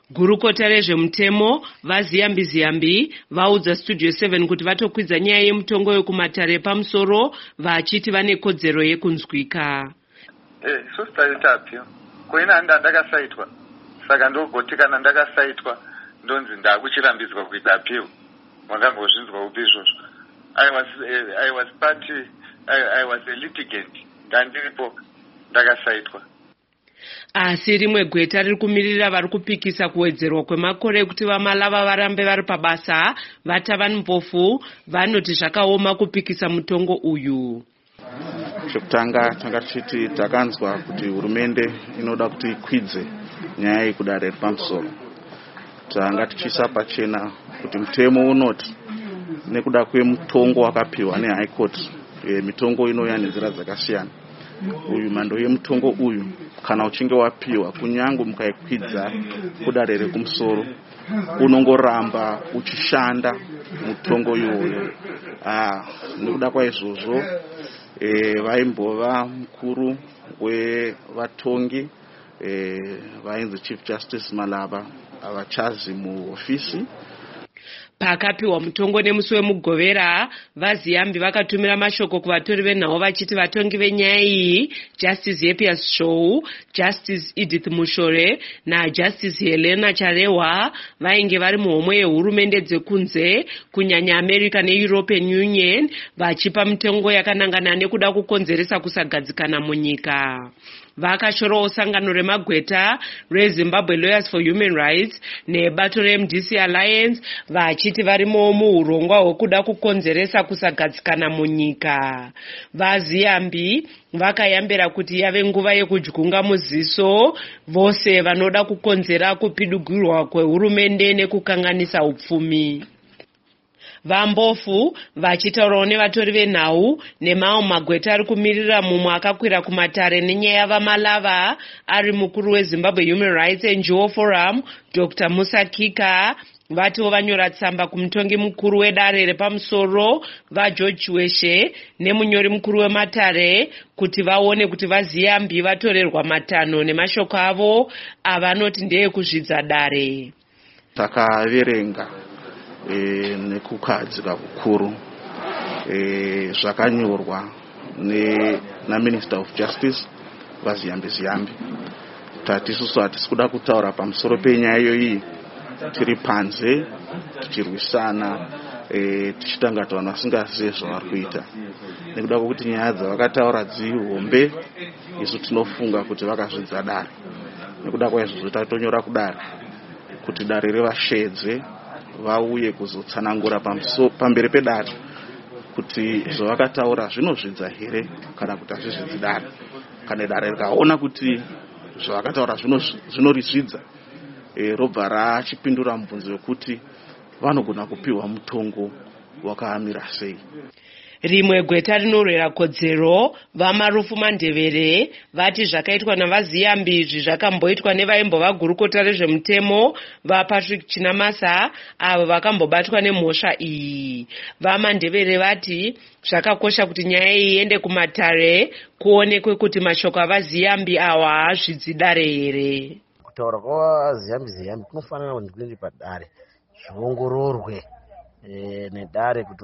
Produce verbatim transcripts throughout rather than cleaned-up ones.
Gurukota rezvemutemo vaZiyambi Ziyambi vaudza Studio seven kuti vatokwidza nyaya yemutongo yekumatare pamusoro vachiti vane kodzero yekunzwika. Eh, so startapio. Koina ndakasaitwa. Saka ndogoti kana ndakasaitwa ndonzi ndakuchirambidzwa kuita appeal. Mwakambozvinzwa upi izvozvo? I was uh, I was party I, I was a litigant. Ndandiripo ndakasaitwa. Asi rimwe gweta riri kumirira vari kupikisa kuwedzerwa kwemakore ekuti vamalava varambe vari pabasa vatava mbofu vanoti zvakaoma kupikisa mutongo uyu. Chekutanga tanga tichiti takanzwa kuti hurumende inoda kuti ikwidze nyaya yekudare repamusoro. Tanga tichisa pachena kuti mutemo unoti nekuda kwemutongo wakapiwa neHigh Court e, mitongo inouya nenzira dzakasiyana. Uyu mhando yemutongo uyu kana uchinge wapiwa kunyange mukaikwidza kudare rekumusoro unongoramba uchishanda mutongo iwoyo. Ah, nekuda kwaizvozvo e, vaimbova mukuru wevatongi e, vainzi Chief Justice Malaba avachazi muofisi. Pakapiwa mutongo nemusi wemugovera vaZiyambi vakatumira mashoko kuvatori venhau vachiti vatongi venyaya iyi Justice Yepias Show, Justice Edith Mushore naJustice Helena Charehwa vainge vari muhomwe yehurumende dzekunze kunyanya America neEuropean Union vachipa mutongo yakanangana nekuda kukonzeresa kusagadzikana munyika. Vakashorawo sangano remagweta reZimbabwe Lawyers for Human Rights nebato reM D C Alliance vachiti varimo muurongwa hwekuda kukonzeresa kusagadzikana munyika. VaZiyambi vakayambira kuti yave nguva yekudyunga muziso vose vanoda kukonzera kupidugirwa kwehurumende nekukanganisa upfumi. Vambofu vachitaurawo nevatori venhau nemamwe magweta ari kumirira mumwe akakwira kumatare nenyaya vamalava ari mukuru weZimbabwe Human Rights N G O Forum Doctor Musa Kika vatiwo vanyora tsamba kumutongi mukuru wedare repamusoro vaGeorge Weshe nemunyori mukuru wematare kuti vaone kuti vaZiyambi vatorerwa matanho nemashoko avo avanoti ndeyekuzvidza dare. Takaverenga E, nekukadzika kukuru e, zvakanyorwa ne na Minister of Justice vaZiyambi Ziyambi. Tati isusu hatisi kuda kutaura pamusoro penyaya iyoyi tiri panze tichirwisana e, tichitangata vanhu vasingazivi zvavari kuita. Nekuda kwokuti nyaya dzavakataura dzihombe isu tinofunga kuti vakazvidza dare. Nekuda kwaizvozvo tatonyora kudare kuti dare revashedze vauye kuzotsanangura pamberi pedare kuti zvavakataura zvinozvidza here kana kuti hazvizvidzi dare. Kana dare rikaona kuti zvavakataura zvinorizvidza e, robva rachipindura mubvunzo wekuti vanogona kupiwa mutongo wakaamira sei. Rimwe gweta rinorwera kodzero vaMarufu Mandevere vati zvakaitwa navaZiyambi izvi zvakamboitwa nevaimbova gurukota rezvemutemo vaPatrick Chinamasa avo vakambobatwa nemhosva iyi. VaMandevere vati zvakakosha kuti nyaya iyi iende kumatare kuonekwe kuti mashoko avaZiyambi awa haazvidzi dare here. Kutaura kwavaZiyambi Ziyambi kunofanira kuti kuende padare zviongororwe e, nedare kuti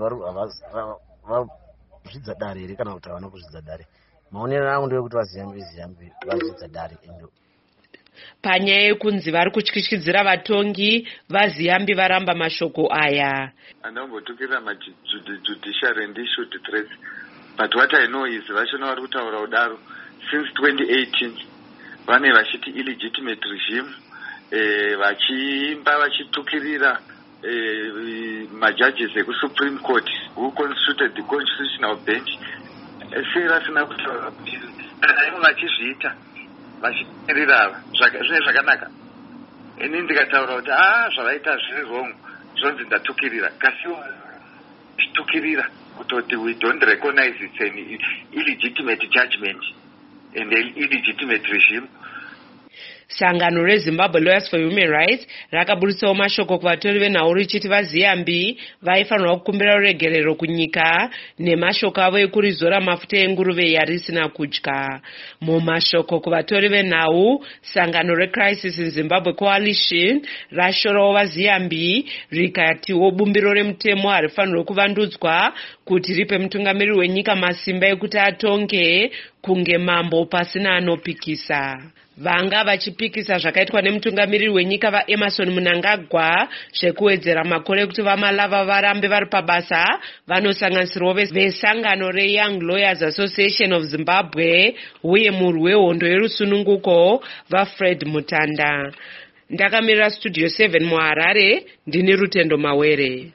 vazvidza dare here kana kuti havana kuzvidza dare. Maonero angu ndeyekuti vaZiyambi Ziyambi vazvidza dare endo. Panyaya yekunzi vari kutyityidzira vatongi vaZiyambi varamba mashoko aya. Andambotukira majudiciary and issued threats, but what I know is vachona vari kutaura kudaro since twenty eighteen vane vachiti illegitimate regime eh, vachiimba vachitukirira eh, majudges ekuSupreme Court who constituted the constitutional bench. Sei vasina kutaura kuti kana ivo vachizviita vachimirira zvine zvakanaka. Ini ndikataura kuti ah zvavaita zviri wrong zvonzi ndatukirira kasiwo chitukirira kutoti we don't recognize it's an illegitimate judgment and an illegitimate regime. Sangano reZimbabwe Lawyers for Human Rights rakaburitsawo mashoko kuvatori venhau richiti vaZiyambi vaifanirwa kukumbira ruregerero kunyika nemashoko avo ekurizora mafuta enguruve yarisina kudya. Mumashoko kuvatori venhau, sangano reCrisis in Zimbabwe Coalition rashorawo vaZiyambi rikatiwo bumbiro remutemo harifanirwe kuvandudzwa kuti ripe mutungamiriri wenyika masimba ekuti atonge kunge mambo pasina anopikisa. Vanga vachipikisa zvakaitwa nemutungamiriri wenyika vaEmerson Mnangagwa zvekuwedzera makore kuti vaMalava varambe vari pabasa vanosanganisirawo vesangano reYoung Lawyers Association of Zimbabwe uye murwi wehondo yerusununguko vaFred Mutanda. Ndakamirira Studio seven muHarare, ndini Rutendo Mawere.